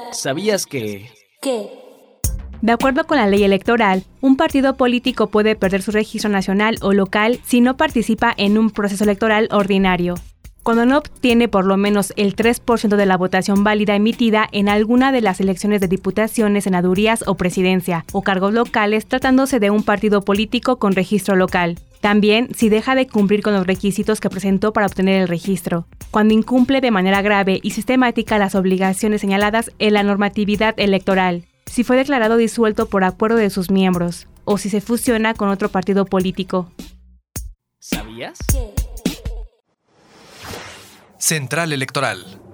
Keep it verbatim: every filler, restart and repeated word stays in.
¿Sabías que...? ¿Qué? De acuerdo con la ley electoral, un partido político puede perder su registro nacional o local si no participa en un proceso electoral ordinario, cuando no obtiene por lo menos el tres por ciento de la votación válida emitida en alguna de las elecciones de diputaciones, senadurías o presidencia, o cargos locales tratándose de un partido político con registro local. También si deja de cumplir con los requisitos que presentó para obtener el registro, cuando incumple de manera grave y sistemática las obligaciones señaladas en la normatividad electoral, si fue declarado disuelto por acuerdo de sus miembros, o si se fusiona con otro partido político. ¿Sabías? ¿Qué? Central Electoral.